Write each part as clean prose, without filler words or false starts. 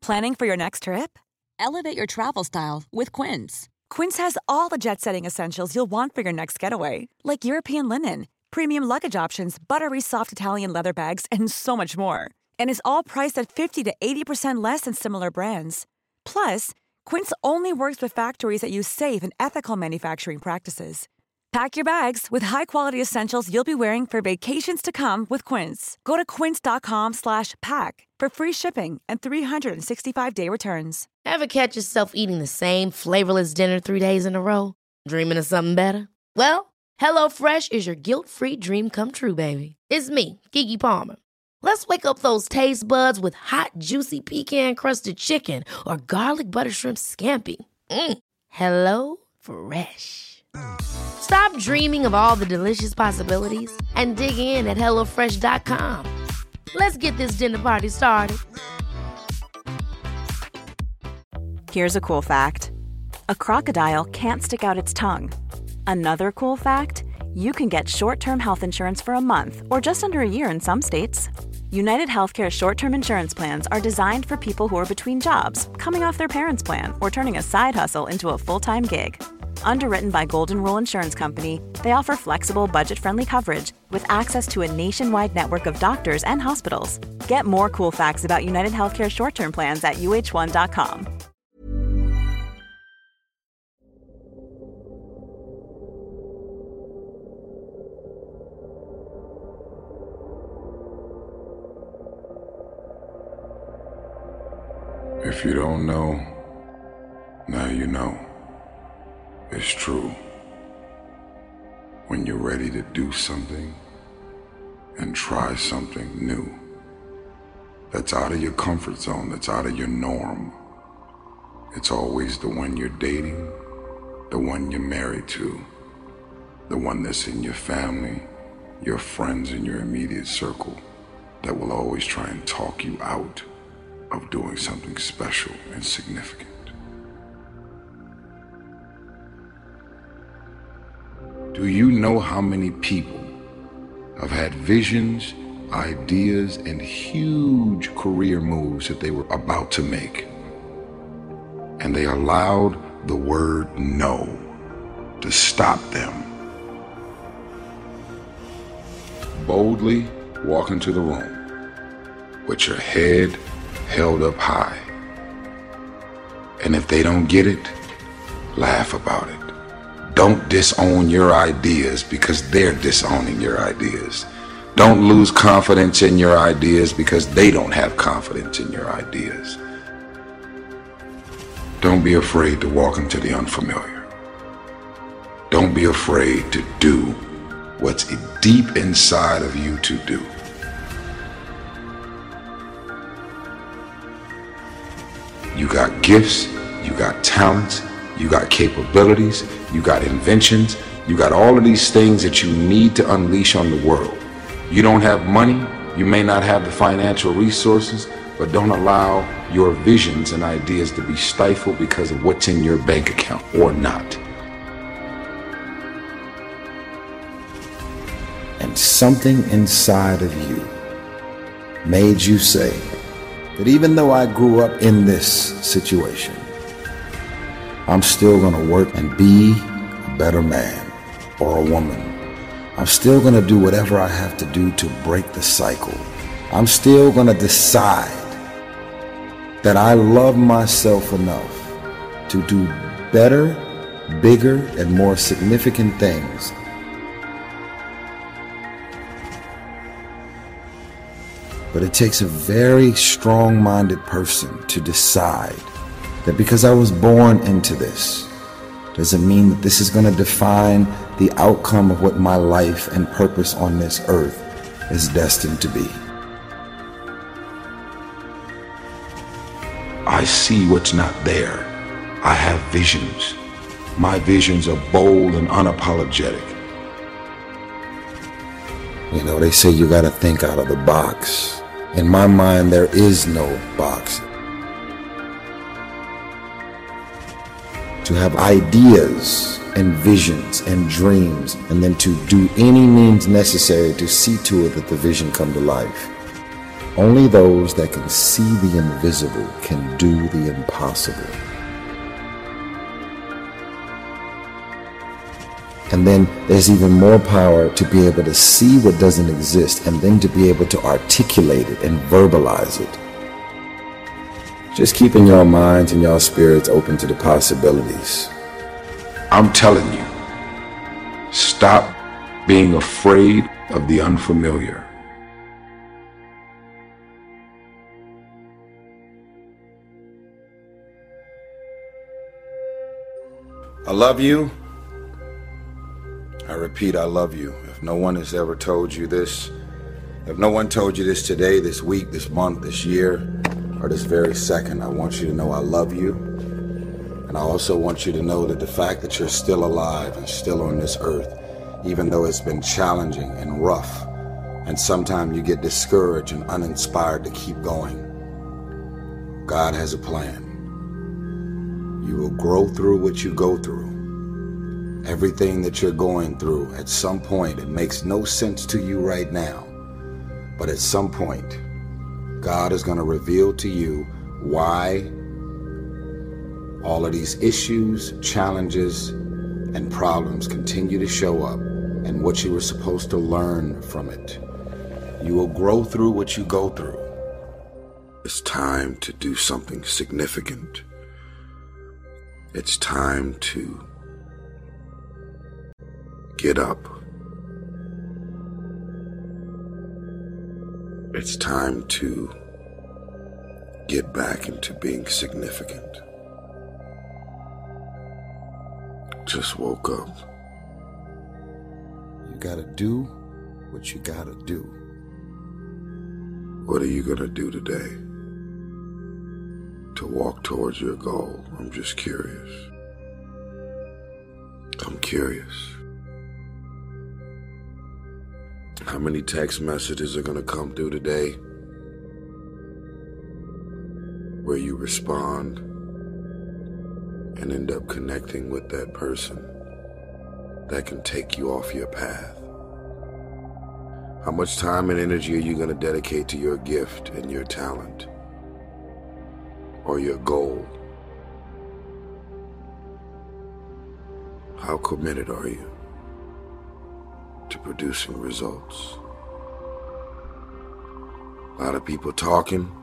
Planning for your next trip? Elevate your travel style with Quince. Quince has all the jet-setting essentials you'll want for your next getaway, like European linen, premium luggage options, buttery soft Italian leather bags, and so much more. And is all priced at 50 to 80% less than similar brands. Plus, Quince only works with factories that use safe and ethical manufacturing practices. Pack your bags with high-quality essentials you'll be wearing for vacations to come with Quince. Go to quince.com/pack for free shipping and 365-day returns. Ever catch yourself eating the same flavorless dinner 3 days in a row? Dreaming of something better? Well, HelloFresh is your guilt-free dream come true, baby. It's me, Keke Palmer. Let's wake up those taste buds with hot, juicy pecan-crusted chicken or garlic butter shrimp scampi. Hello Fresh. Stop dreaming of all the delicious possibilities and dig in at HelloFresh.com. Let's get this dinner party started. Here's a cool fact. A crocodile can't stick out its tongue. Another cool fact, you can get short-term health insurance for a month or just under a year in some states. United Healthcare short-term insurance plans are designed for people who are between jobs, coming off their parents' plan, or turning a side hustle into a full-time gig. Underwritten by Golden Rule Insurance Company, they offer flexible, budget-friendly coverage with access to a nationwide network of doctors and hospitals. Get more cool facts about United Healthcare short-term plans at uh1.com. If you don't know, now you know. It's true. When you're ready to do something and try something new, that's out of your comfort zone, that's out of your norm. It's always the one you're dating, the one you're married to, the one that's in your family, your friends in your immediate circle, that will always try and talk you out of doing something special and significant. Do you know how many people have had visions, ideas, and huge career moves that they were about to make, and they allowed the word no to stop them? Boldly walk into the room with your head held up high, and if they don't get it, laugh about it. Don't disown your ideas because they're disowning your ideas. Don't lose confidence in your ideas because they don't have confidence in your ideas. Don't be afraid to walk into the unfamiliar. Don't be afraid to do what's deep inside of you to do. You got gifts, you got talents, you got capabilities, you got inventions, you got all of these things that you need to unleash on the world. You don't have money, you may not have the financial resources, but don't allow your visions and ideas to be stifled because of what's in your bank account or not. And something inside of you made you say that even though I grew up in this situation, I'm still going to work and be a better man or a woman. I'm still going to do whatever I have to do to break the cycle. I'm still going to decide that I love myself enough to do better, bigger, and more significant things. But it takes a very strong-minded person to decide that because I was born into this, doesn't mean that this is going to define the outcome of what my life and purpose on this earth is destined to be. I see what's not there. I have visions. My visions are bold and unapologetic. You know, they say you got to think out of the box. In my mind, there is no box. To have ideas and visions and dreams, and then to do any means necessary to see to it that the vision come to life. Only those that can see the invisible can do the impossible. And then there's even more power to be able to see what doesn't exist and then to be able to articulate it and verbalize it. Just keeping your minds and your spirits open to the possibilities. I'm telling you, stop being afraid of the unfamiliar. I love you. I repeat, I love you. If no one has ever told you this, if no one told you this today, this week, this month, this year, or this very second, I want you to know I love you. And I also want you to know that the fact that you're still alive and still on this earth, even though it's been challenging and rough, and sometimes you get discouraged and uninspired to keep going, God has a plan. You will grow through what you go through. Everything that you're going through, at some point, it makes no sense to you right now. But at some point, God is going to reveal to you why all of these issues, challenges, and problems continue to show up and what you were supposed to learn from it. You will grow through what you go through. It's time to do something significant. It's time to get up. It's time to get back into being significant. Just woke up. You gotta do what you gotta do. What are you gonna do today to walk towards your goal? I'm just curious. I'm curious. How many text messages are gonna come through today where you respond and end up connecting with that person that can take you off your path? How much time and energy are you going to dedicate to your gift and your talent or your goal? How committed are you to producing results? A lot of people talking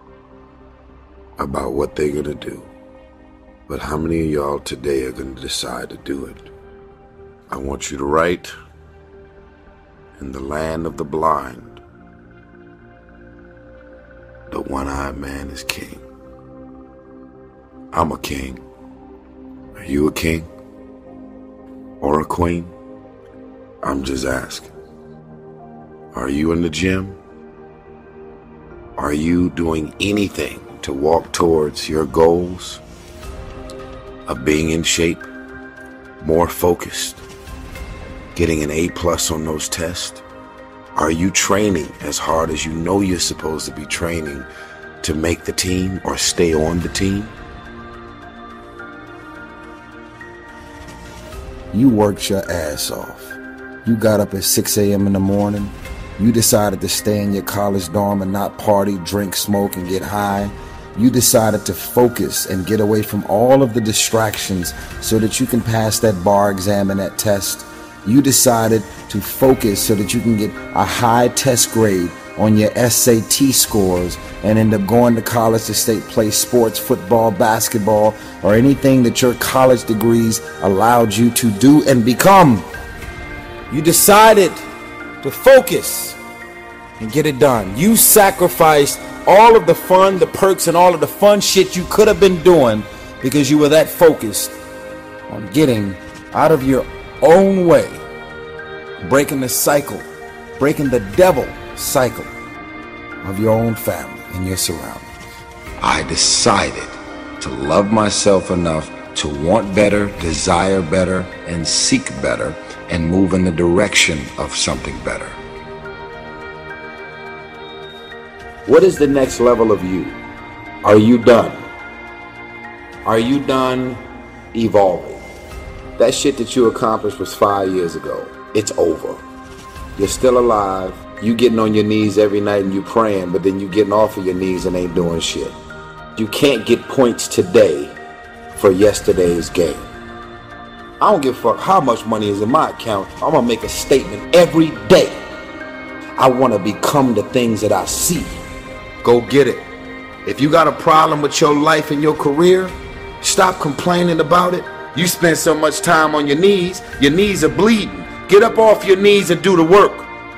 about what they're going to do. But how many of y'all today are going to decide to do it? I want you to write, in the land of the blind, the one-eyed man is king. I'm a king. Are you a king? Or a queen? I'm just asking. Are you in the gym? Are you doing anything to walk towards your goals of being in shape, more focused, getting an A+ on those tests? Are you training as hard as you know you're supposed to be training to make the team or stay on the team? You worked your ass off. You got up at 6 a.m. in the morning. You decided to stay in your college dorm and not party, drink, smoke, and get high. You decided to focus and get away from all of the distractions so that you can pass that bar exam and that test. You decided to focus so that you can get a high test grade on your SAT scores and end up going to college to play sports, football, basketball, or anything that your college degrees allowed you to do and become. You decided to focus and get it done. You sacrificed all of the fun, the perks, and all of the fun shit you could have been doing because you were that focused on getting out of your own way, breaking the cycle, breaking the devil cycle of your own family and your surroundings. I decided to love myself enough to want better, desire better, and seek better, and move in the direction of something better. What is the next level of you? Are you done? Are you done evolving? That shit that you accomplished was 5 years ago. It's over. You're still alive. You getting on your knees every night and you praying, but then you getting off of your knees and ain't doing shit. You can't get points today for yesterday's game. I don't give a fuck how much money is in my account. I'm gonna make a statement every day. I wanna become the things that I see. Go get it. If you got a problem with your life and your career, stop complaining about it. You spend so much time on your knees are bleeding. Get up off your knees and do the work.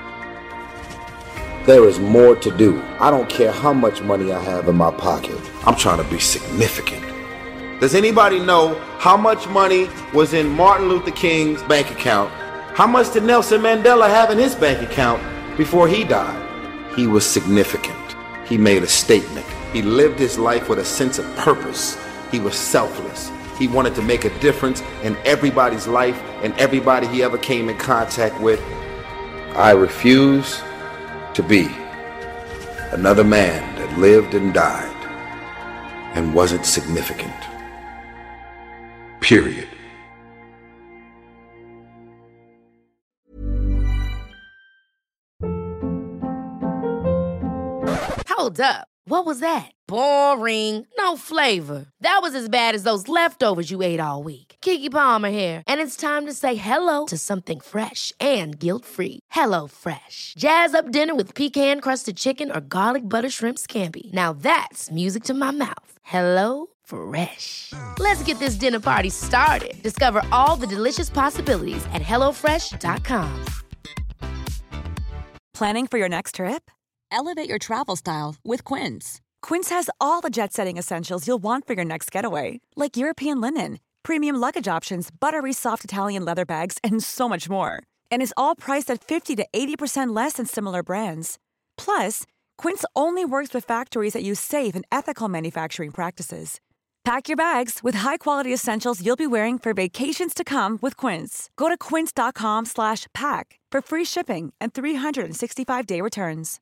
There is more to do. I don't care how much money I have in my pocket. I'm trying to be significant. Does anybody know how much money was in Martin Luther King's bank account? How much did Nelson Mandela have in his bank account before he died? He was significant. He made a statement. He lived his life with a sense of purpose. He was selfless. He wanted to make a difference in everybody's life and everybody he ever came in contact with. I refuse to be another man that lived and died and wasn't significant. Period. Hold up. What was that? Boring. No flavor. That was as bad as those leftovers you ate all week. Keke Palmer here, and it's time to say hello to something fresh and guilt-free. Hello Fresh. Jazz up dinner with pecan-crusted chicken or garlic butter shrimp scampi. Now that's music to my mouth. Hello Fresh. Let's get this dinner party started. Discover all the delicious possibilities at HelloFresh.com. Planning for your next trip? Elevate your travel style with Quince. Quince has all the jet-setting essentials you'll want for your next getaway, like European linen, premium luggage options, buttery soft Italian leather bags, and so much more. And is all priced at 50 to 80% less than similar brands. Plus, Quince only works with factories that use safe and ethical manufacturing practices. Pack your bags with high-quality essentials you'll be wearing for vacations to come with Quince. Go to quince.com/pack for free shipping and 365-day returns.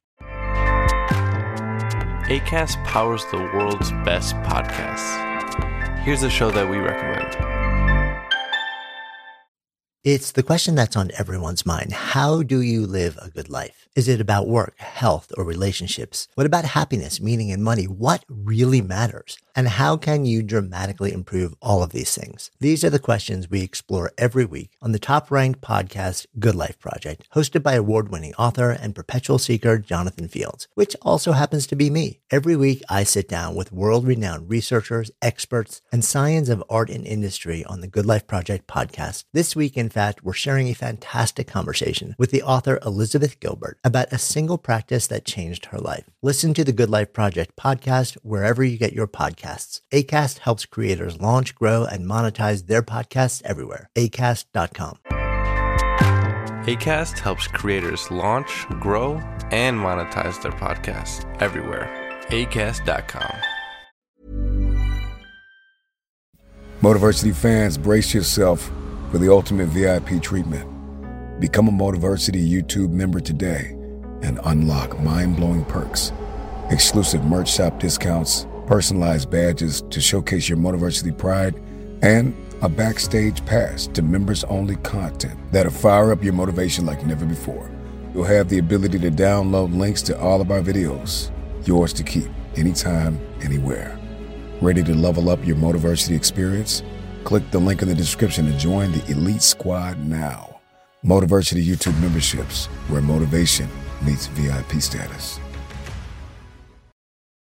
Acast powers the world's best podcasts. Here's a show that we recommend. It's the question that's on everyone's mind. How do you live a good life? Is it about work, health, or relationships? What about happiness, meaning, and money? What really matters? And how can you dramatically improve all of these things? These are the questions we explore every week on the top-ranked podcast, Good Life Project, hosted by award-winning author and perpetual seeker Jonathan Fields, which also happens to be me. Every week, I sit down with world-renowned researchers, experts, and science of art and industry on the Good Life Project podcast. This week, in fact, we're sharing a fantastic conversation with the author Elizabeth Gilbert about a single practice that changed her life. Listen to the Good Life Project podcast wherever you get your podcasts. Acast helps creators launch, grow, and monetize their podcasts everywhere. Acast.com. Acast helps creators launch, grow, and monetize their podcasts everywhere. Acast.com. Motiversity fans, brace yourself for the ultimate VIP treatment. Become a Motiversity YouTube member today and unlock mind-blowing perks, exclusive merch shop discounts, personalized badges to showcase your Motiversity pride, and a backstage pass to members-only content that'll fire up your motivation like never before. You'll have the ability to download links to all of our videos, yours to keep, anytime, anywhere. Ready to level up your Motiversity experience? Click the link in the description to join the Elite Squad now. Motiversity YouTube memberships, where motivation meets VIP status.